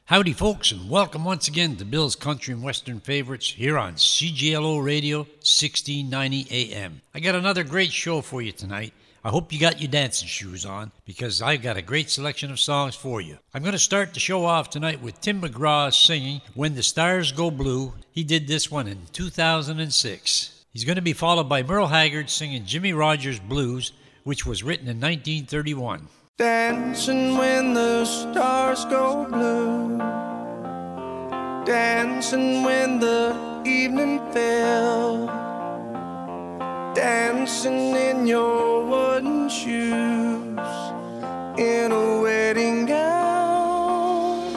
Howdy, folks, and welcome once again to Bill's Country and Western Favorites here on CJLO Radio 1690 AM. I got another great show for you tonight. I hope you got your dancing shoes on because I've got a great selection of songs for you. I'm going to start the show off tonight with Tim McGraw singing When the Stars Go Blue. He did this one in 2006. He's going to be followed by Merle Haggard singing Jimmy Rogers Blues, which was written in 1931. Dancing when the stars go blue, dancing when the evening fell, dancing in your wooden shoes, in a wedding gown,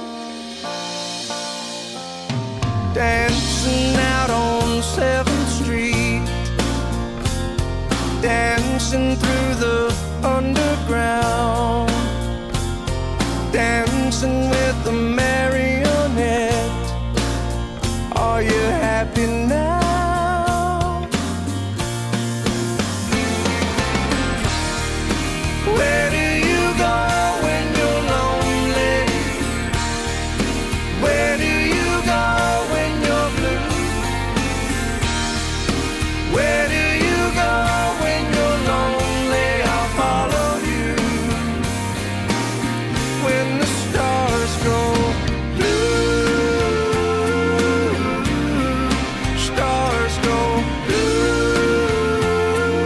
dancing out on 7th Street, dancing through the underground, dancing with the marionette. Are you happy now? Where do you go when you're lonely? Where do you go when you're blue? Where do you go when you're lonely? I'll follow you. When the stars go blue, stars go blue,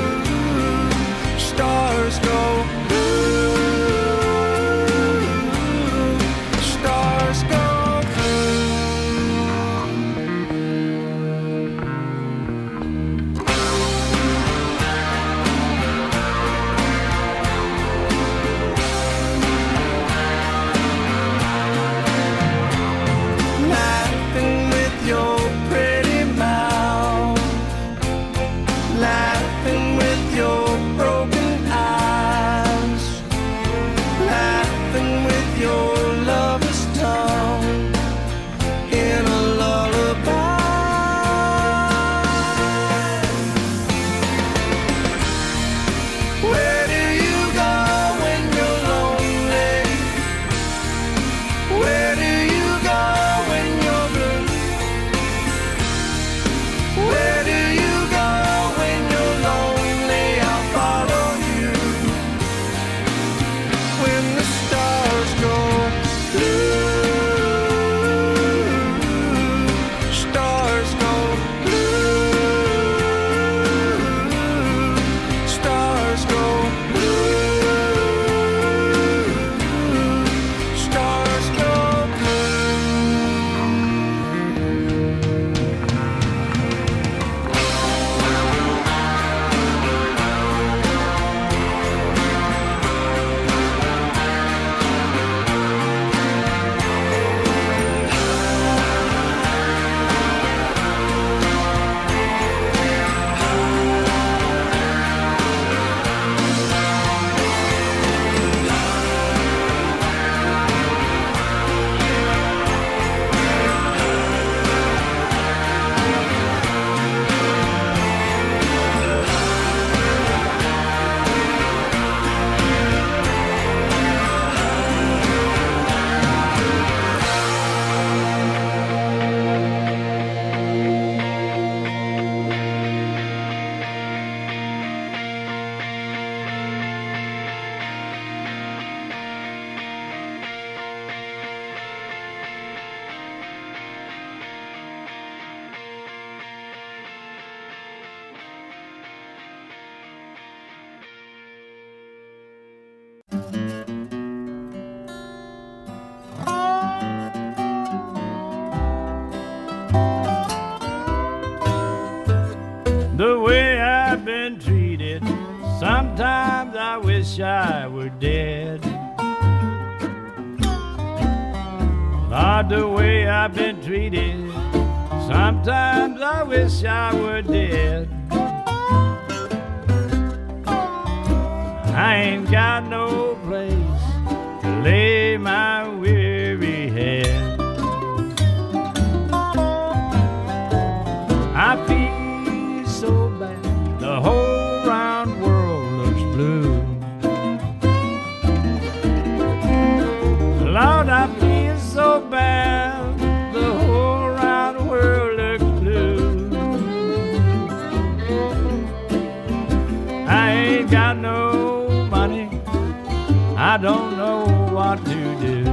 stars go blue, stars go blue. Laughing with your pretty mouth, laughing with your broken eyes, laughing with your lover's tongue in a lullaby. Where do you go when you're lonely? Where do you go when you're blue? Where do you go when you're lonely? I'll follow you. When the stars go blue, stars go blue, stars go blue, stars go blue. The way I've been treated, sometimes I wish I were dead. Lord, the way I've been treated, sometimes I wish I were dead. I ain't got no place to lay my weary head. I feel so bad, the whole round world looks blue. Lord, I feel so bad, the whole round world looks blue. I ain't got no money, I don't know what to do.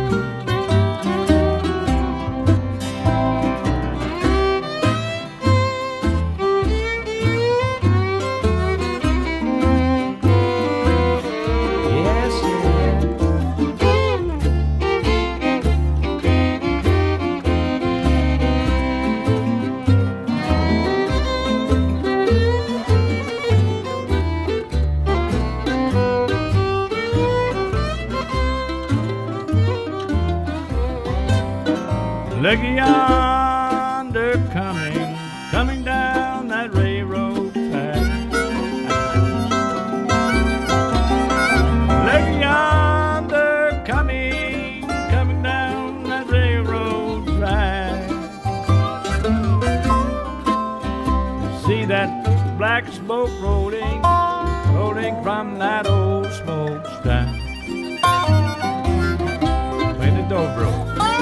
Look yonder coming down that railroad track. Look yonder coming down that railroad track. See that black smoke rolling from that old smokestack. Play the dobro.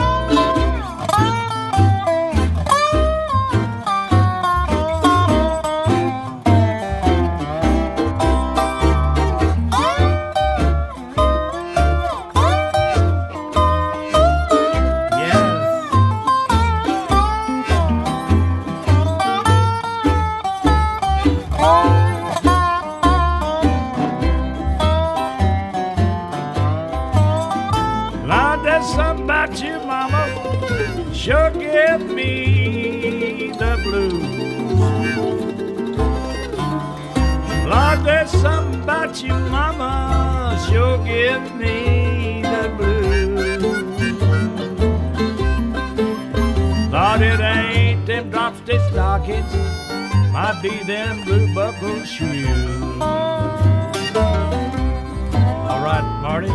Sure give me the blues. Lord, there's something about you, mama, sure give me the blues. Lord, it ain't them drop-stitch stockings, might be them blue buckle shoes. All right, Marty.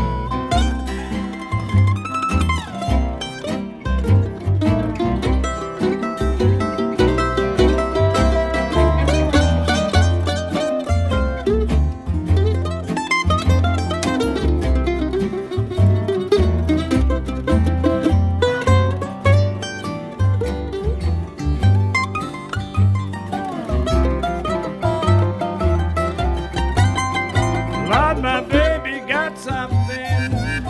My baby got something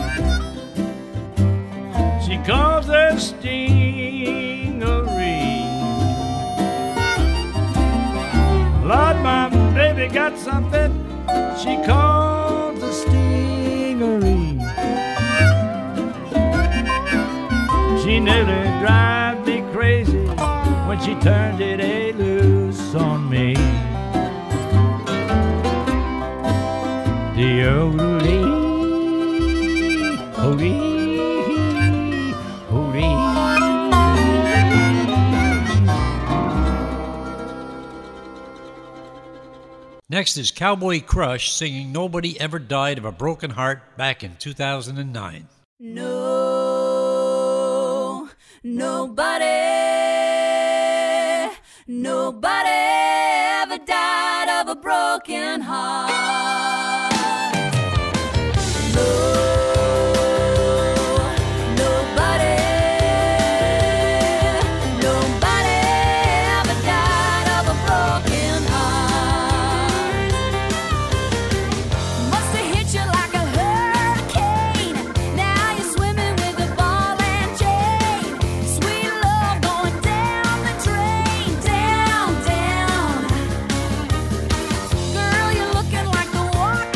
she calls a stingery. Lord, my baby got something she calls a stingery. She nearly drives me crazy when she turned it a loose on me. Next is Cowboy Crush singing Nobody Ever Died of a Broken Heart back in 2009. No, nobody ever died of a broken heart. No. Walk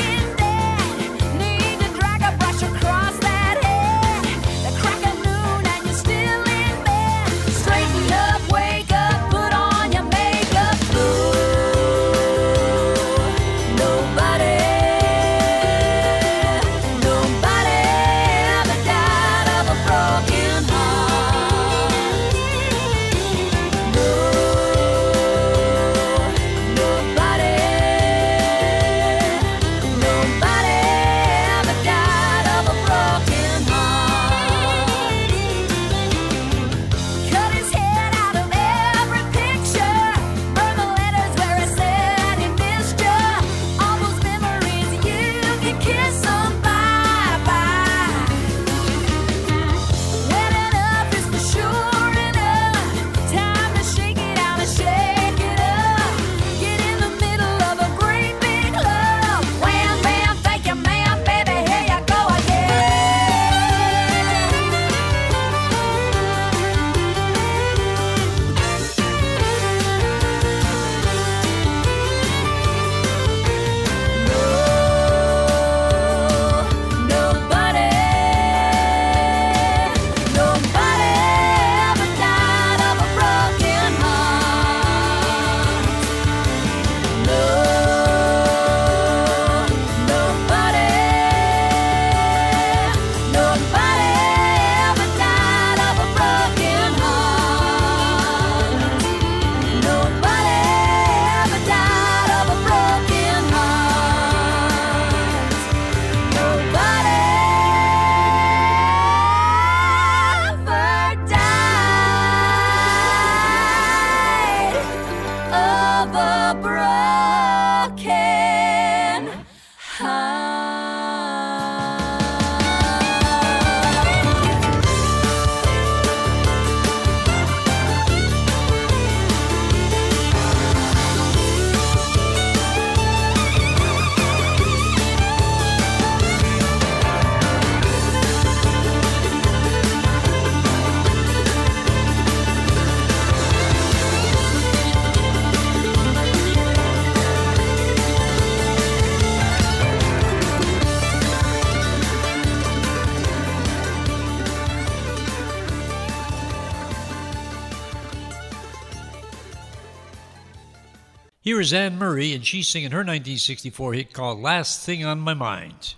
Here is Anne Murray, and she's singing her 1964 hit called Last Thing on My Mind.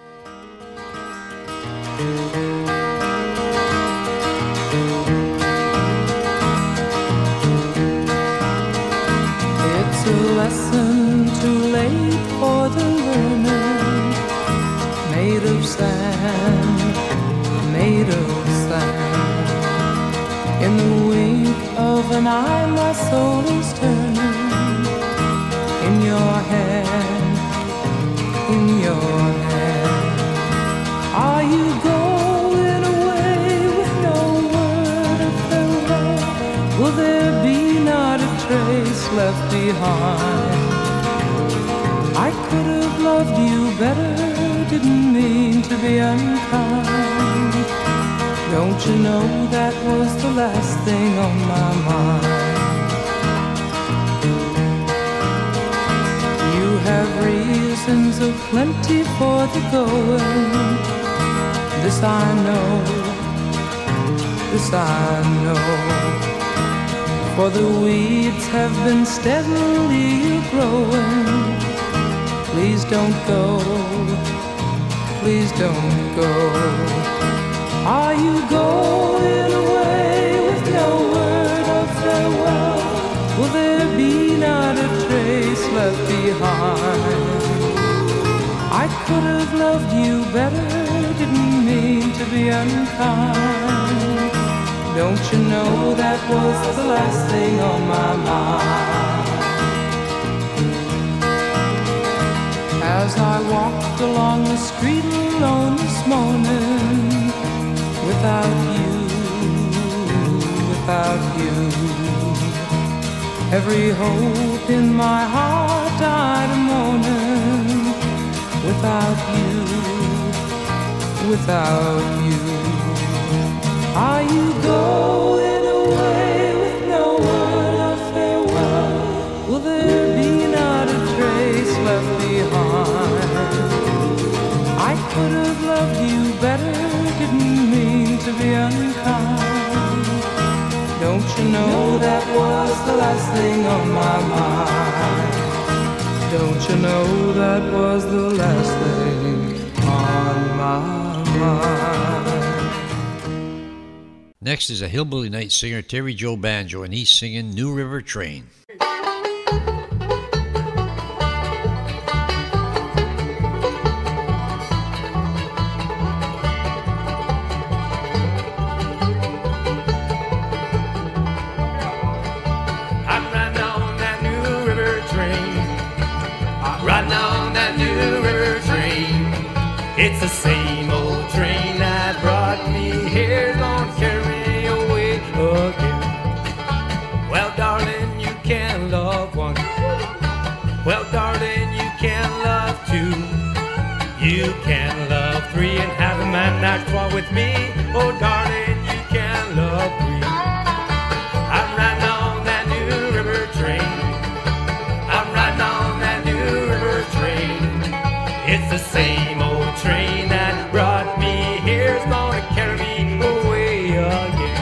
It's a lesson too late for the learner, made of sand, made of sand. In the wink of an eye, my soul is turning. In your hand, in your hand. Are you going away with no word of farewell? Will there be not a trace left behind? I could have loved you better, didn't mean to be unkind. Don't you know that was the last thing on my mind? You have reasons of plenty for the going. This I know, this I know. For the weeds have been steadily growing. Please don't go, please don't go. Are you going away with no word of farewell? Will there be not a trace left behind? I could have loved you better, didn't mean to be unkind. Don't you know that was the last thing on my mind? As I walked along the street alone this morning, without you, without you, every hope in my heart died a moaning. Without you, without you. Are you going away with no word of farewell? Will there be not a trace left behind? I could have loved you better, didn't mean to be unkind. Don't you know that was the last thing on my mind? Don't you know that was the last thing on my mind? Next is a Hillbilly Night singer, Terry Joe Banjo, and he's singing New River Train. It's the same old train that brought me here, gonna carry away again. Well, darling, you can love one. Well, darling, you can love two. You can love three and have a man that's one with me. Oh, darling, you can love three. I'm riding on that New River train. I'm riding on that New River train. It's the same old train that brought me here, is gonna carry me away again.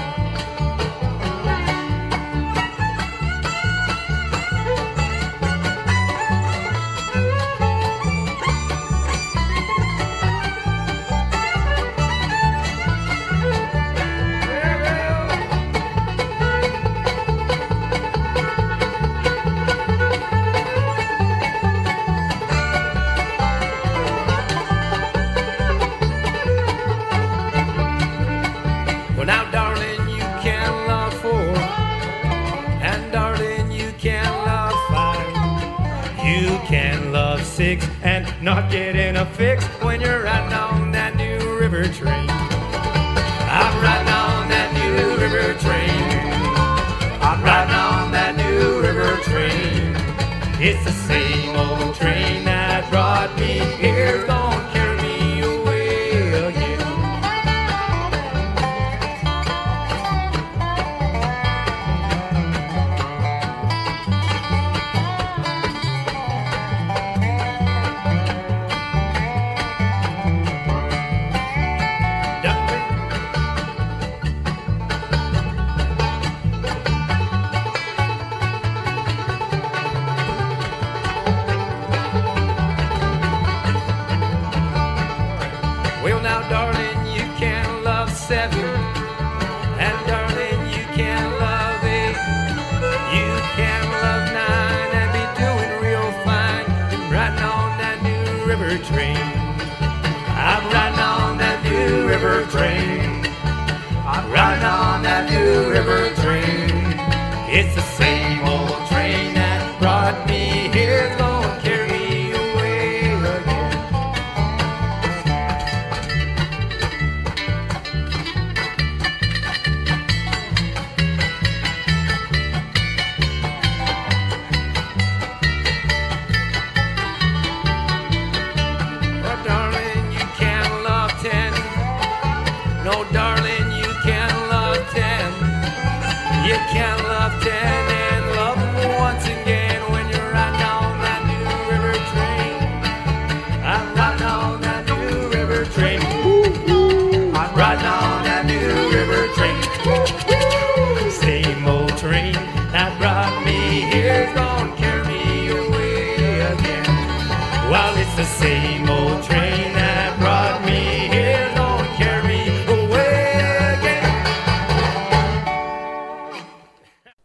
Well, now, darling, you can love four, and darling, you can love five. You can love six and not get in a fix when you're riding on that New River train. I'm riding on that New River train. I'm riding on that New River train. It's the same old train that brought me here, gonna carry me away again.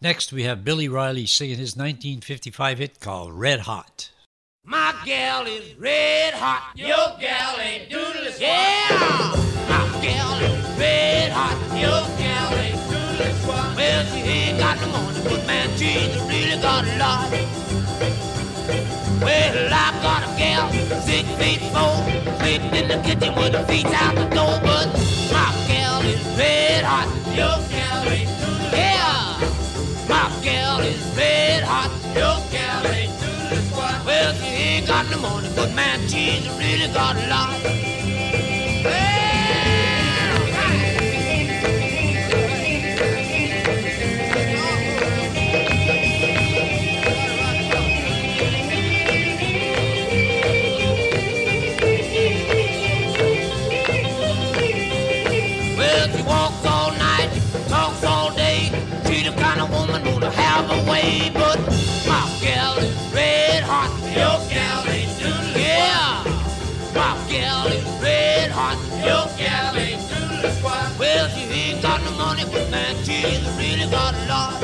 Next, we have Billy Riley singing his 1955 hit called Red Hot. My gal is red hot. Your gal ain't doodly squat. Yeah! My gal is red hot. Your gal ain't doodly squat. Well, she ain't got no money, but man, she's really got a lot. Well, I got a gal, 6 feet 4, sleeping in the kitchen with her feet out the door. But my gal is red hot. Your gal ain't doodly squat. Yeah! My gal is red hot. Your gal ain't doodly squat. Well, she ain't got no money, but man, she's really got a lot. Well, she walks all night, talks all day. She's the kind of woman who'll have a way, but my gal is red hot. Your gal ain't doodly. Yeah, my gal is red hot. Your gal ain't doodly squat. Well, she ain't got no money, but man, she's really got a lot.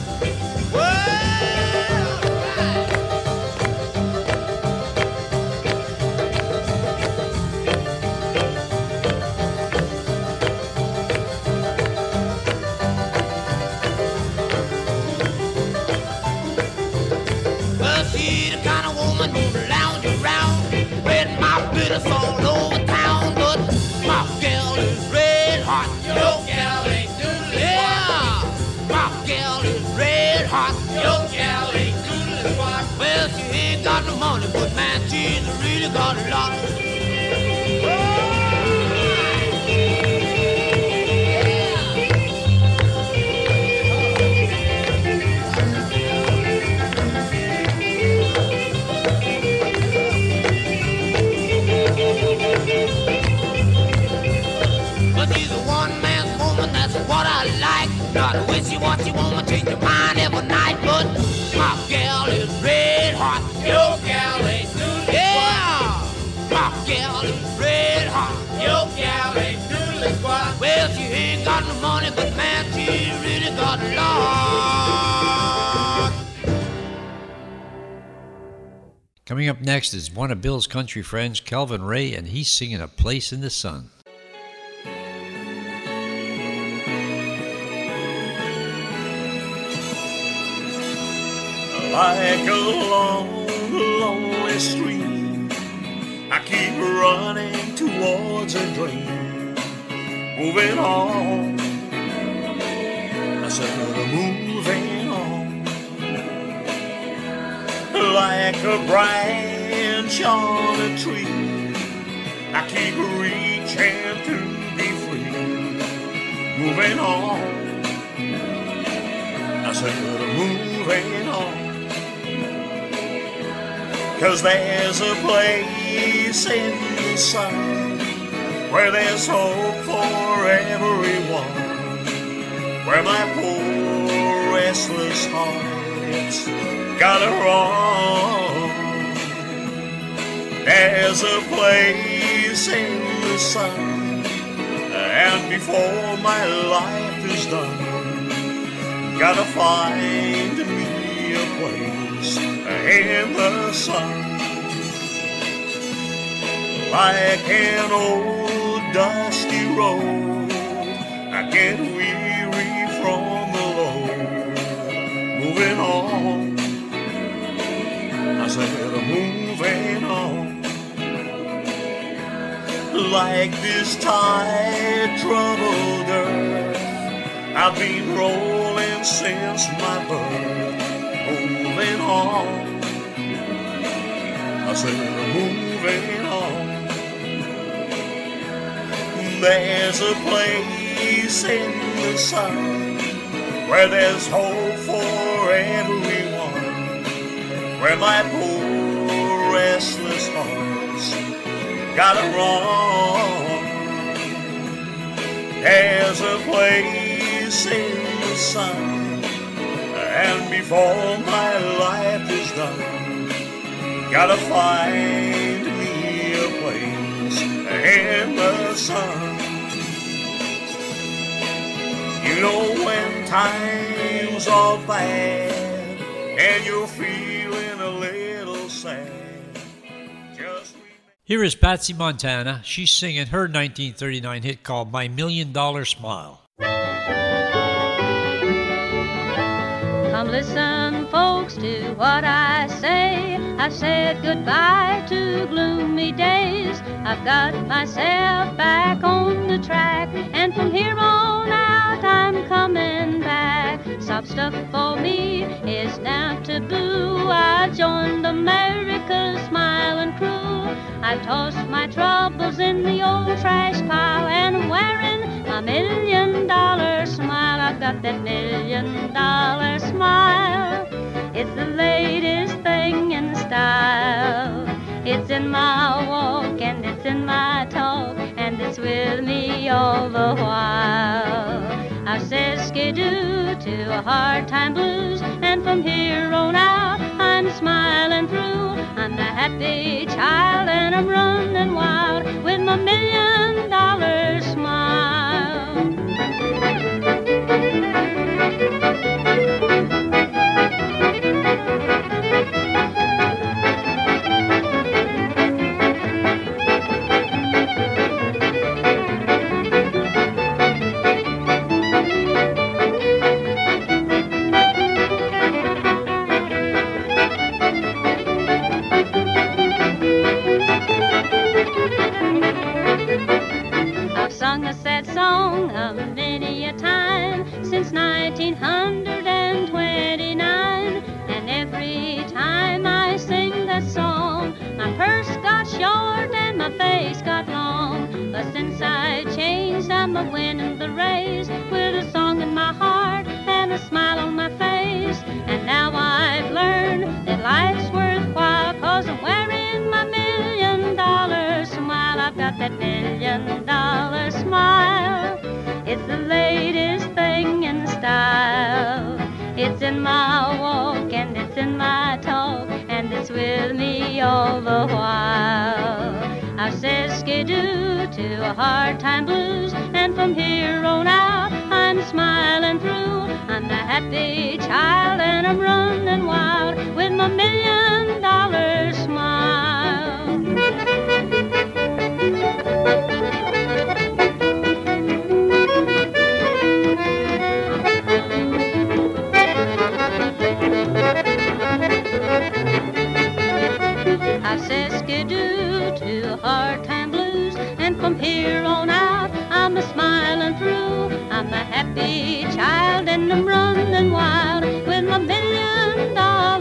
She's the kind of woman who'll lounge around, red my bitters all over town. But my gal is red hot. Your gal ain't doodly. Yeah, my gal is red hot. Your gal ain't doodly squat. Well, she ain't got no money, but man, she's really got a lot. What I like, not a wishy-washy woman, change your mind every night. But my gal is red hot. Your gal ain't doodly. Yeah, my gal is red hot. Your gal ain't doodly squat. Well, she ain't got no money, but man, she really got a lot. Coming up next is one of Bill's country friends, Calvin Ray, and he's singing A Place in the Sun. Like a long, lonely stream, I keep running towards a dream. Moving on, I said moving on. Like a branch on a tree, I keep reaching to be free. Moving on, I said moving on. 'Cause there's a place in the sun where there's hope for everyone, where my poor restless heart's gotta run. There's a place in the sun, and before my life is done, gotta find me a place in the sun. Like an old dusty road, I get weary from the load. Moving on, I said moving on. Like this tide troubled earth, I've been rolling since my birth. Moving on, I said moving on. There's a place in the sun where there's hope for everyone, where my poor restless heart's gotta run. There's a place in the sun, and before my life is done, gotta find me a place in the sun. You You know when times are bad and you're feeling a little sad. Here is Patsy Montana. She's singing her 1939 hit called My $1 Million Smile. Come listen, folks, to what I say. I've said goodbye to gloomy days. I've got myself back on the track, and from here on out I'm coming back. Sob stuff for me is now taboo. I joined America's smiling crew. I've tossed my troubles in the old trash pile, and I'm wearing my $1 million smile. I've got that $1 million smile. It's the latest thing in style. It's in my walk and it's in my talk, and it's with me all the while. I've said skidoo to hard time blues, and from here on out I'm smiling through. I'm the happy child and I'm running wild with my $1 million smile. Many a time since 1929, and every time I sing that song, my purse got short and my face got long. But since I changed, I'm a winning the race with a song in my heart and a smile on my face. And now I've learned that life's worthwhile, 'cause I'm wearing my $1 million smile. I've got that $1 million smile. It's the latest thing in style. It's in my walk and it's in my talk, and it's with me all the while. I've said skidoo to hard time blues, and from here on out I'm smiling through. I'm the happy child and I'm running wild with my $1 million smile. I said skidoo to hard time blues, and from here on out I'm a smiling through. I'm a happy child and I'm running wild with my $1 million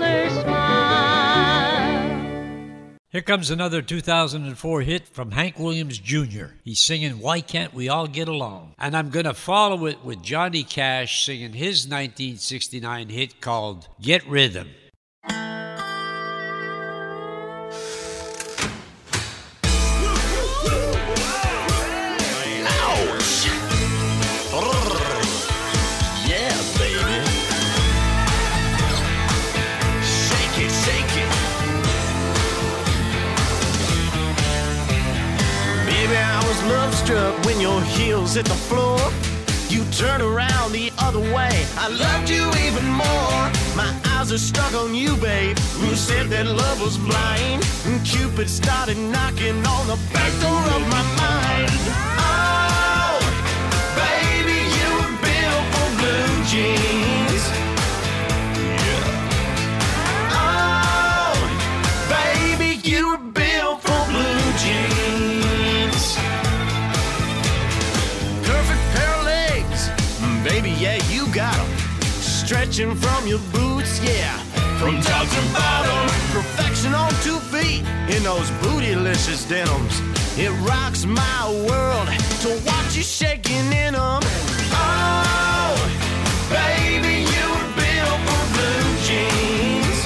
smile. Here comes another 2004 hit from Hank Williams Jr. He's singing Why Can't We All Get Along? And I'm going to follow it with Johnny Cash singing his 1969 hit called Get Rhythm. Love struck when your heels hit the floor. You turn around the other way. I loved you even more. My eyes are stuck on you, babe. Who said that love was blind? And Cupid started knocking on the back door of my mind. Oh, baby, you were built for blue jeans. Yeah. Oh, baby, you were built for blue jeans. Baby, yeah, you got 'em. Stretching from your boots, yeah. From top to bottom. Perfection on 2 feet in those bootylicious denims. It rocks my world to watch you shaking in 'em. Oh, baby, you were built for blue jeans.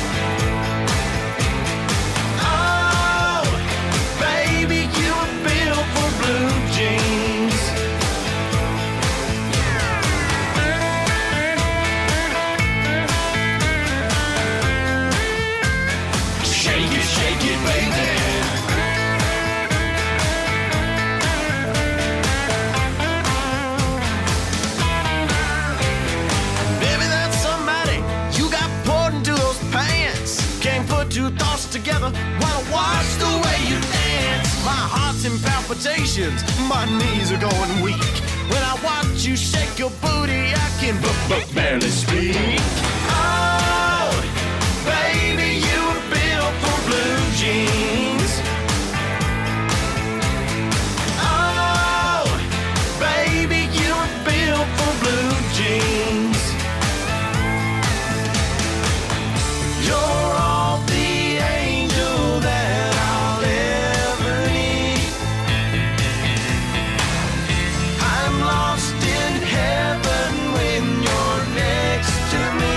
Oh, baby, you were built for blue jeans. together while I watch the way you dance. My heart's in palpitations, my knees are going weak. When I watch you shake your booty, I can barely speak. Oh, baby, you were built for blue jeans. Oh, baby, you were built for blue jeans. You're all the angel that I'll ever need. I'm lost in heaven when you're next to me.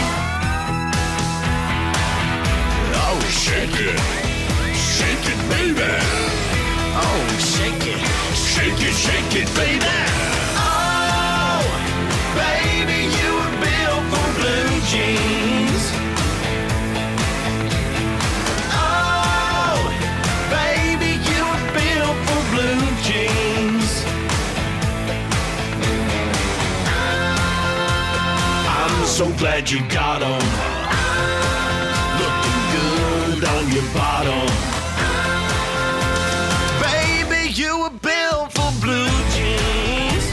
Oh, shake it, baby. Oh, shake it, baby. Oh, baby, you were built for blue jeans. Oh, baby, you were built for blue jeans. I'm so glad you got 'em. Looking good on your bottom. Baby, you were built for blue jeans.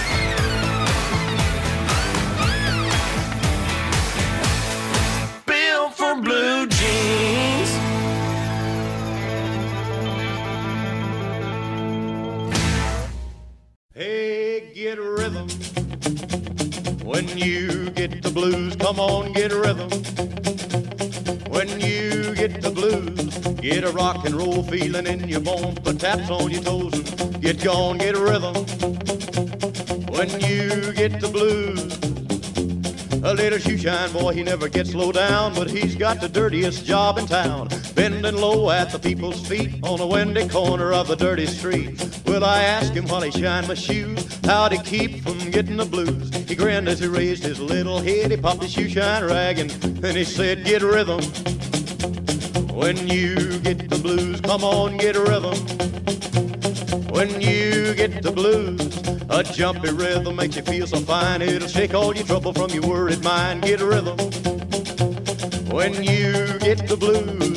Built for blue jeans. Hey, get rhythm. When you get the blues, come on, get rhythm. When you get the blues, get a rock and roll feeling in your bones. Put taps on your toes and get gone, get rhythm. When you get the blues, a little shoeshine boy, he never gets low down, but he's got the dirtiest job in town, bending low at the people's feet on a windy corner of a dirty street. Well, I asked him while he shined my shoes, how'd he keep from getting the blues? He grinned as he raised his little head, he popped his shoeshine rag, and then he said, get rhythm. When you get the blues, come on, get rhythm. When you get the blues, a jumpy rhythm makes you feel so fine. It'll shake all your trouble from your worried mind. Get a rhythm. When you get the blues.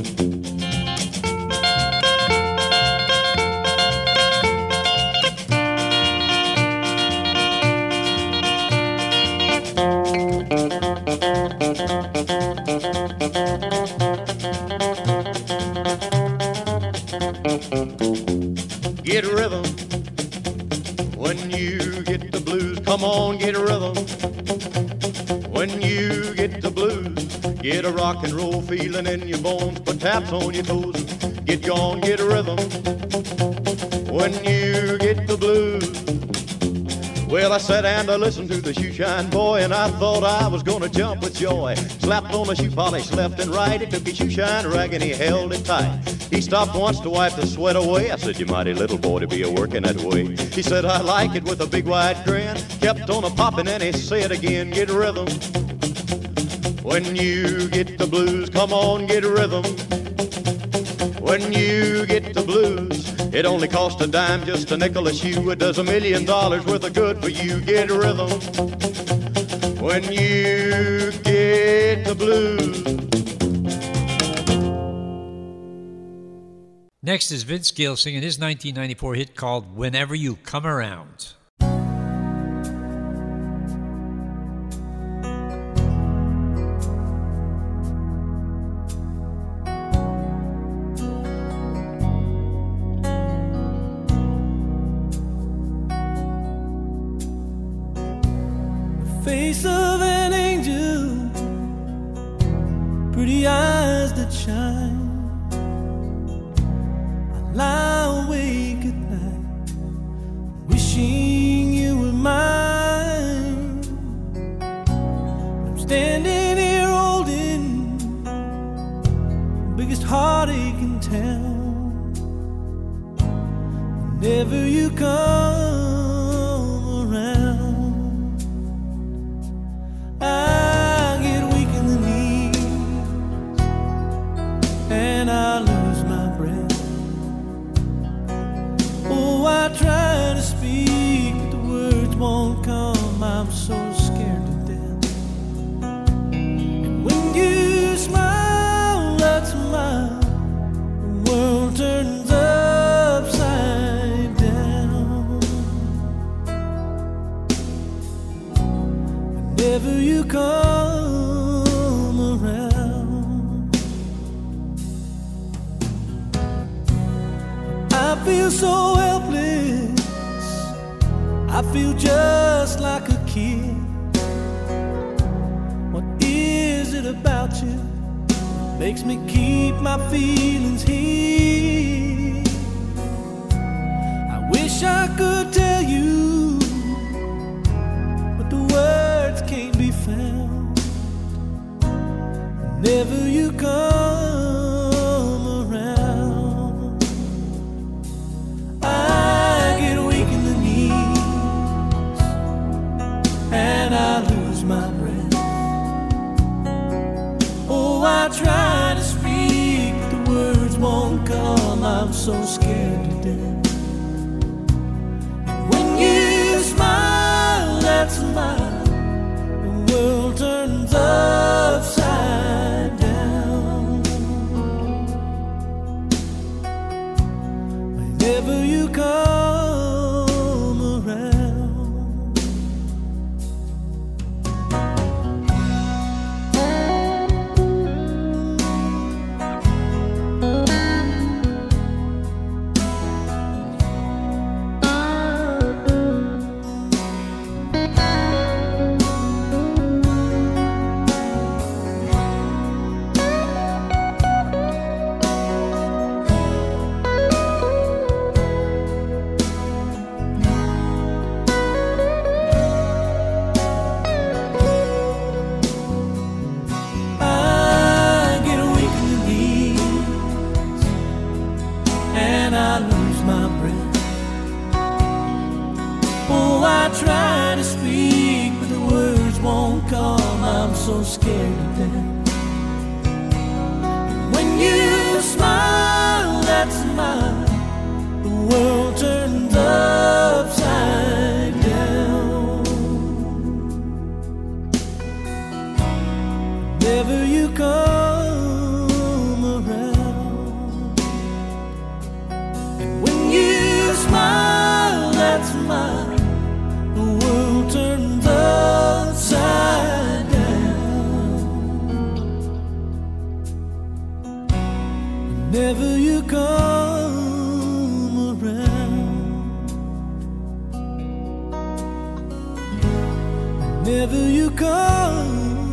Get a rhythm. When you get the blues, come on, get a rhythm. When you get the blues, get a rock and roll feeling in your bones. Put taps on your toes and get gone, get a rhythm. When you get the blues. Well, I sat and I listened to the shoeshine boy, and I thought I was gonna jump with joy. Slapped on the shoe polish left and right. He took his shoeshine rag and he held it tight. He stopped once to wipe the sweat away. I said, you mighty little boy to be a-working that way. He said, I like it, with a big wide grin. Kept on a-popping and he said again, get a rhythm. When you get the blues, come on, get a rhythm. When you get the blues, it only costs a dime, just a nickel a shoe. It does $1 million worth of good for you. Get a rhythm. When you get the blues. Next is Vince Gill singing his 1994 hit called Whenever You Come Around. Face of an angel, pretty eyes that shine. I lie awake at night, wishing you were mine. I'm standing here holding the biggest heartache in town. Whenever you come I get weak in the knees and I lose my breath. Oh, I try to speak, but the words won't come. I'm so scared to death. And when you smile, that smile whenever you come around. I feel so helpless, I feel just like a kid. What is it about you makes me keep my feelings hid? I wish I could tell you, but the words can't be found. Whenever you come around, I get weak in the knees and I lose my breath. Oh, I try to speak, but the words won't come. I'm so scared to death. And when you smile, that smile, the world turns upside down. Whenever you come around, I get weak in the knees and I lose my breath. Oh, I try to speak, but the words won't come. I'm so scared to death. When you smile, that smile, the world turns upside down. Whenever you come around, and when you smile, that smile, the world turns upside down. Whenever you come around, whenever you come around.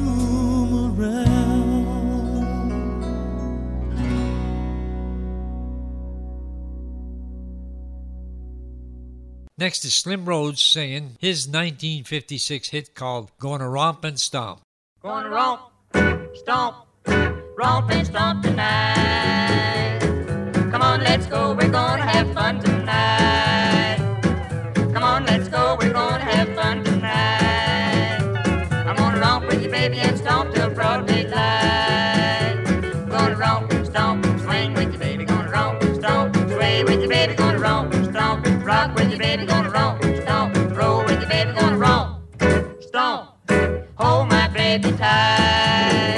Next is Slim Rhodes singing his 1956 hit called Gonna Romp and Stomp. Gonna romp, stomp, romp and stomp tonight. Come on, let's go, we're gonna have fun tonight. Come on, let's go, we're gonna have fun tonight. I'm gonna romp with you, baby, and stomp till broad daylight. Gonna romp, stomp, swing with you, baby. Gonna romp, stomp, sway with you, baby. Gonna romp, stomp, rock with you, baby. Gonna romp, stomp, roll with you, baby. Gonna romp, stomp, hold my baby tight.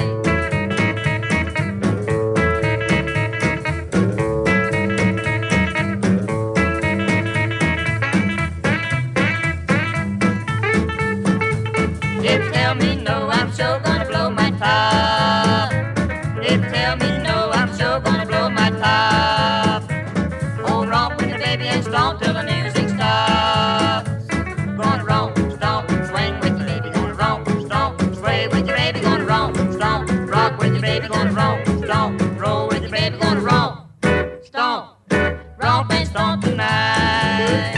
If you tell me no, I'm sure gonna blow my top. If you tell me no, I'm sure gonna blow my top. Oh, romp with the baby and stomp till the music stops. Gonna romp, stomp, swing with the baby. Gonna romp, stomp, sway with your baby. Gonna romp, stomp, rock with your baby. Gonna romp, stomp, roll with your baby. Gonna romp, stomp, romp and stomp tonight.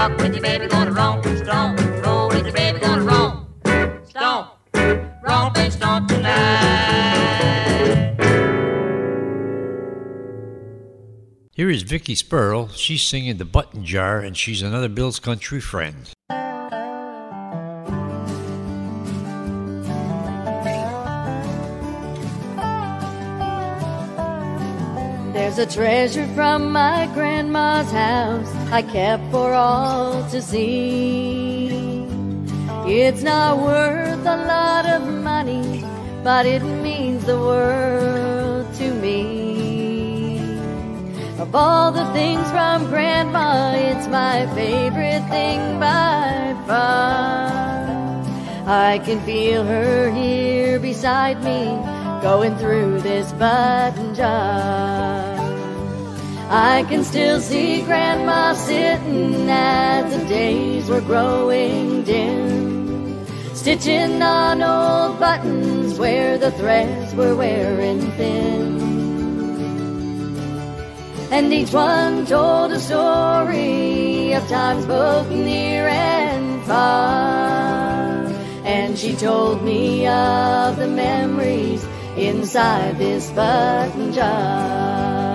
rock with your baby, gonna romp and stomp. Roll with your baby, gonna romp, stomp, romp and stomp tonight. Here is Vicky Spurl. She's singing The Button Jar, and she's another Bill's country friend. There's a treasure from my grandma's house I kept for all to see. It's not worth a lot of money, but it means the world to me. Of all the things from Grandma, it's my favorite thing by far. I can feel her here beside me, going through this button jar. I can still see Grandma sitting as the days were growing dim, stitching on old buttons where the threads were wearing thin. And each one told a story of times both near and far. And she told me of the memories inside this button jar.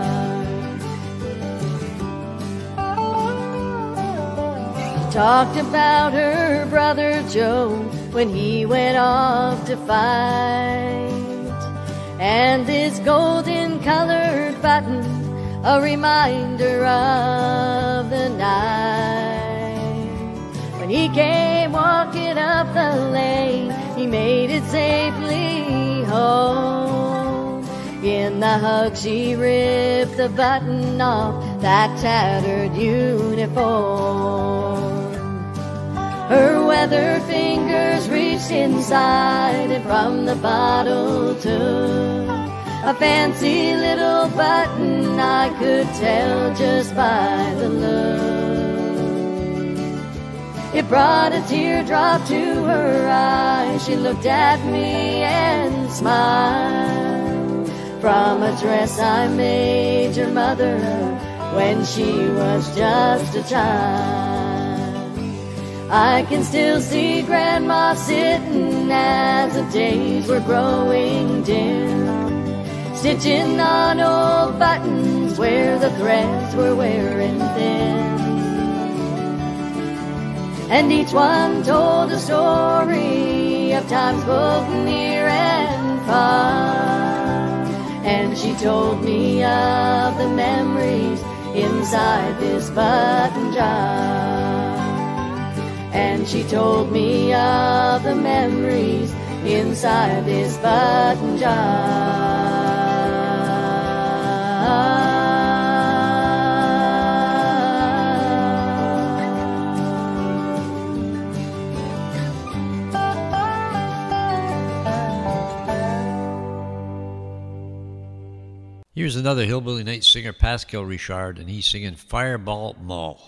Talked about her brother Joe when he went off to fight, and this golden colored button, a reminder of the night. When he came walking up the lane, he made it safely home. In the hug she ripped the button off that tattered uniform. Her weathered fingers reached inside and from the bottle took a fancy little button I could tell just by the look. It brought a teardrop to her eye. She looked at me and smiled. From a dress I made your mother when she was just a child. I can still see Grandma sitting as the days were growing dim, stitching on old buttons where the threads were wearing thin. And each one told a story of times both near and far. And she told me of the memories inside this button jar. And she told me of the memories inside this button jar. Here's another Hillbilly Night singer, Pascal Richard, and he's singing Fireball Mall.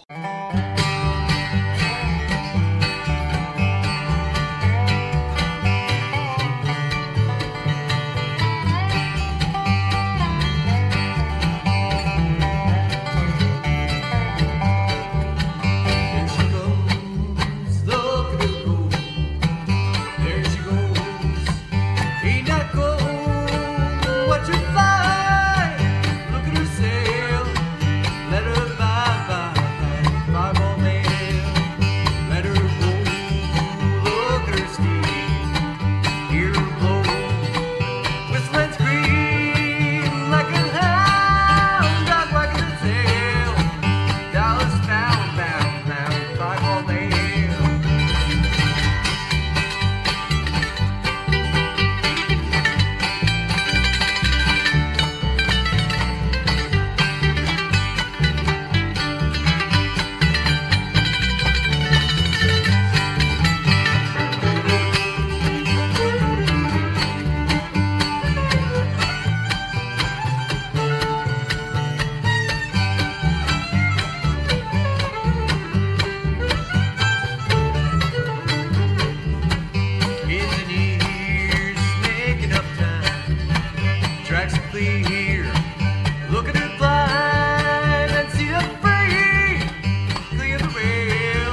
Look at it fly and see it free. Clear the rail.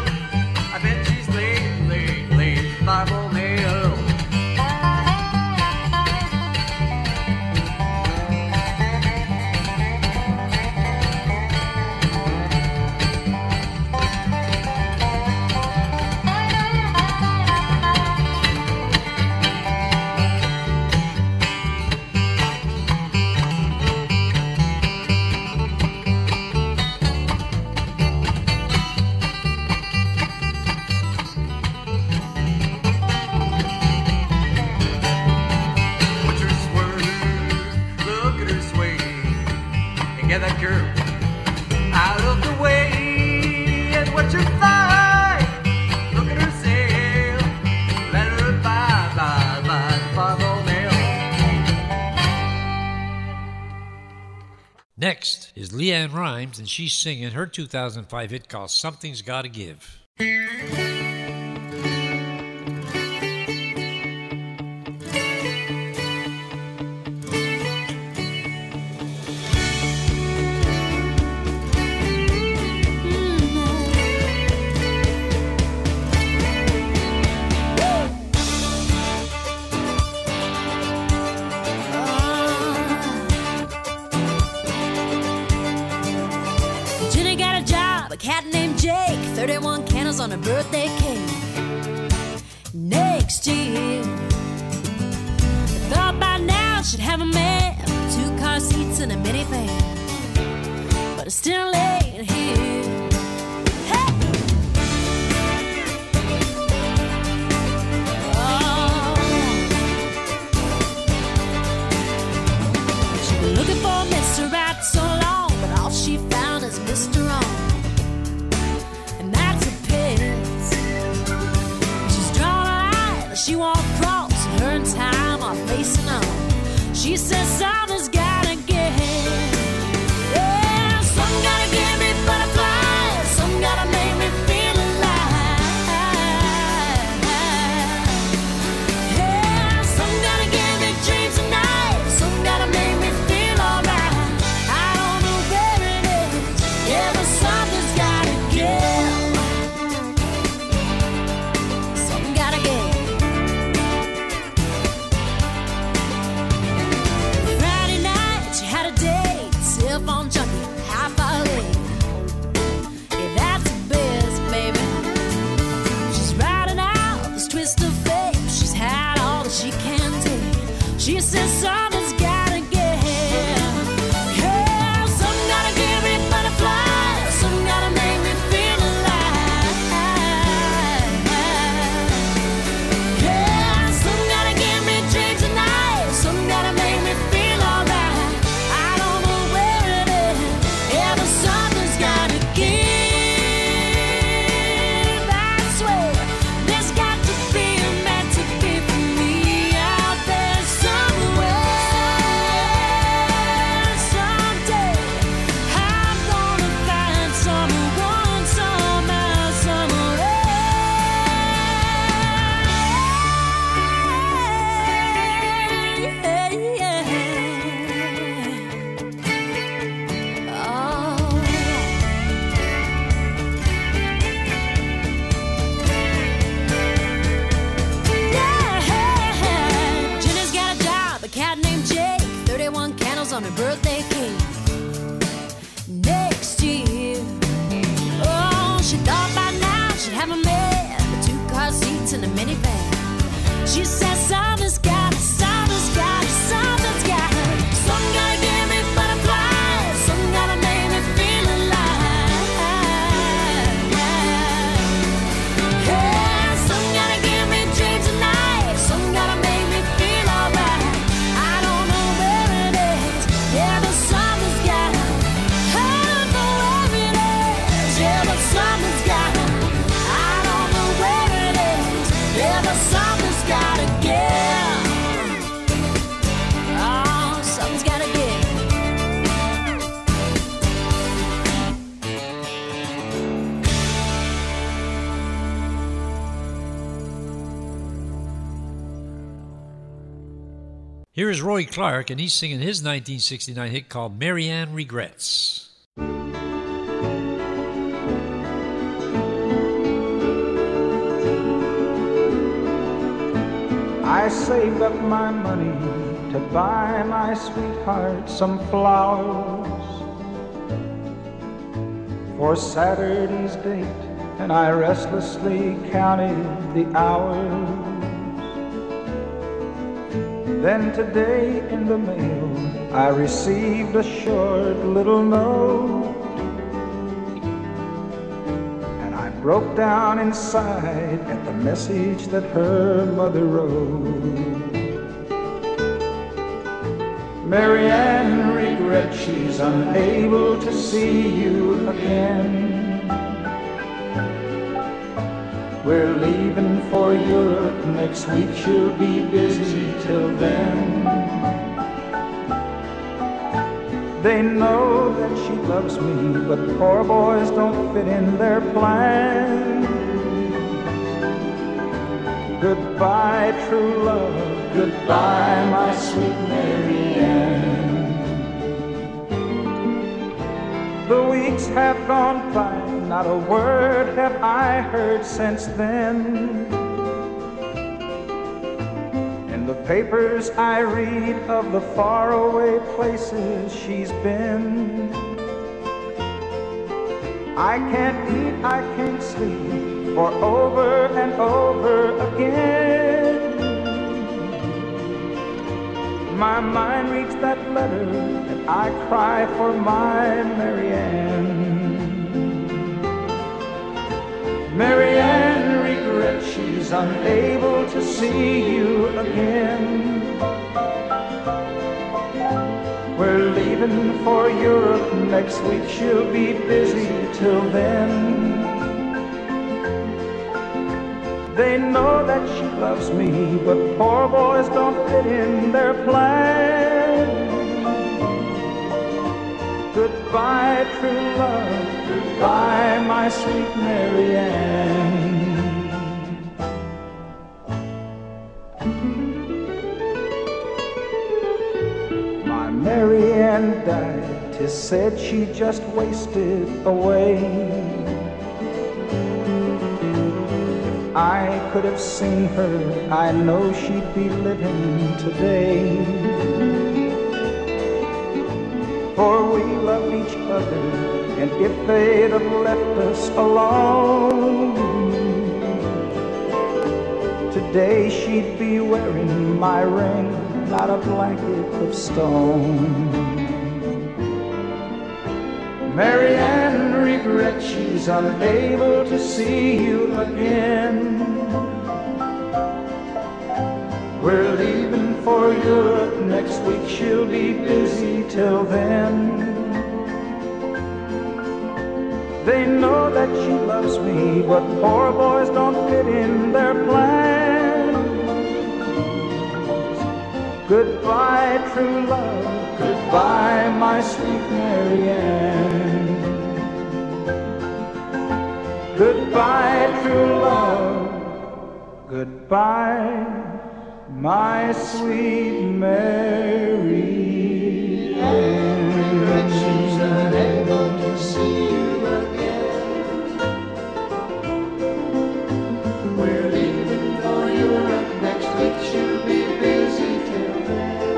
Next is Leanne Rimes, and she's singing her 2005 hit called Something's Gotta Give. A cat named Jake, 31 candles on a birthday cake. Next year, I thought by now she'd have a man, 2 car seats and a minivan, but it's still ain't here. Hey! Oh. She's been looking for Mr. Right so long, but all she found is Mr. Wrong. She won't cross, and her and time are facing on. She says something's gotta give. Yeah, some gotta give me butterflies, some gotta make me feel alive. Yeah, some gotta give me dreams at night, some gotta make me feel alright. I don't know where it is, yeah, but something's gotta give. Some gotta give. On junkie, half hour late. Yeah, that's the best, baby. She's riding out this twist of fate. She's had all that she can take. She says something's gotta give. Yeah, some gotta give me butterflies, some gotta make me feel alive. Yeah, some gotta give me dreams at night, some gotta make me feel alright. Something's gotta give. I swear, there's got to be a meant to be for me out there somewhere. Someday, I'm gonna find someone, somehow, somewhere. On her birthday cake next year. Oh, she thought by now she'd have a man with 2 car seats and a minivan. She says something's got, something's got, something's got. Some gotta give me butterflies, some gotta make me feel alive. Yeah, some gotta give me dreams at night, some gotta make me feel alright. I don't know where it is. Yeah, but something's got, I don't know where it is. Yeah, but something's got, I don't know where it is. Yeah, but something's gotta give. Oh, something's gotta give. Here is Roy Clark, and he's singing his 1969 hit called Marianne Regrets. I saved up my money to buy my sweetheart some flowers for Saturday's date, and I restlessly counted the hours. Then today in the mail I received a short little note, and I broke down inside at the message that her mother wrote. Marianne regrets she's unable to see you again. We're leaving for Europe next week, she'll be busy till then. They know that she loves me, but poor boys don't fit in their plans. Goodbye, true love, goodbye, my sweet Mary Ann. The weeks have gone by, not a word have I heard since then. In the papers I read of the faraway places she's been. I can't eat, I can't sleep, for over and over again my mind reads that letter and I cry for my Mary Ann. Mary Ann regrets she's unable to see you again. We're leaving for Europe next week, she'll be busy till then. They know that she loves me, but poor boys don't fit in their plans. Goodbye, true love, goodbye, my sweet Mary Ann. My Mary Ann died, 'tis said she just wasted away. I could have seen her, I know she'd be living today. For we loved each other, and if they'd have left us alone, today she'd be wearing my ring, not a blanket of stone. Mary Ann regrets she's unable to see you again. We're leaving for Europe next week, she'll be busy till then. They know that she loves me, but poor boys don't fit in their plans. Goodbye, true love, goodbye, my sweet Mary Ann. Goodbye, true love, goodbye, my sweet Mary Ann. Regret she's unable to see you again. We're leaving for Europe next week, she'll be busy till then.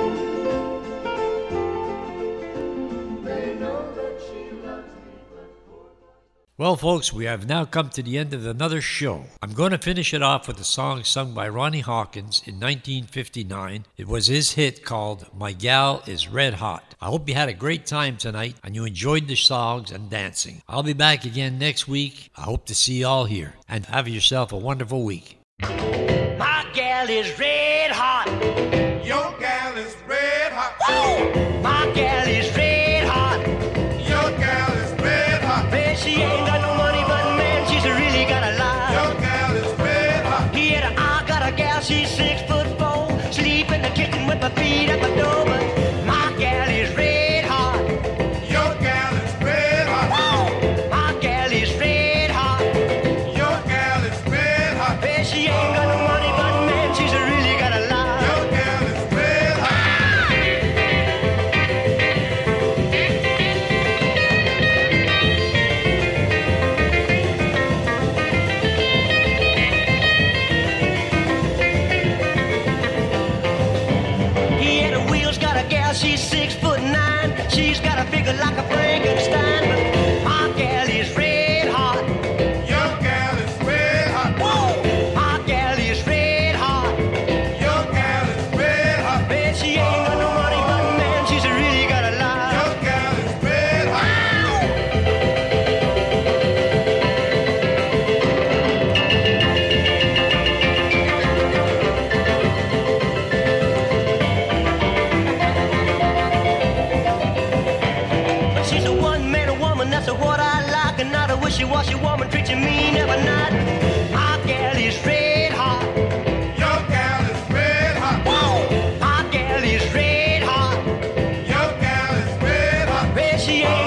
They know that she loves me, but poor. Well, folks, we have now come to the end of another show. I'm going to finish it off with a song sung by Ronnie Hawkins in 1959. It was his hit called My Gal is Red Hot. I hope you had a great time tonight and you enjoyed the songs and dancing. I'll be back again next week. I hope to see you all here. And have yourself a wonderful week. My gal is red hot. Your gal is red hot. Woo! My gal is red hot. Your gal is red hot. Man, she ain't got no money, but man, she's really got a lot. Your gal is red hot. Yeah, I got a gal, she's 6'4", sleep in the kitchen with my feet at my door. But my gal is red hot. Your gal is red hot. Woo! My gal is red hot. Your gal is red hot. Man, she ain't got no money, but man, she's really got a lot. Your gal is red hot. Yeah, the wheels got a gal, she's 6'9". She's got a figure like a Frankenstein. But my gal is red hot. Your gal is red hot. Whoa! My gal is red hot. Your gal is red hot. Man, she ain't got no money, but man, she's really got a lot. Your gal is red hot. She's a one-man woman, that's what I like. And not a wishy-washy woman treating me never not. My gal is red hot. Your gal is red hot. Whoa! My gal is red hot. Your gal is red hot. she ain't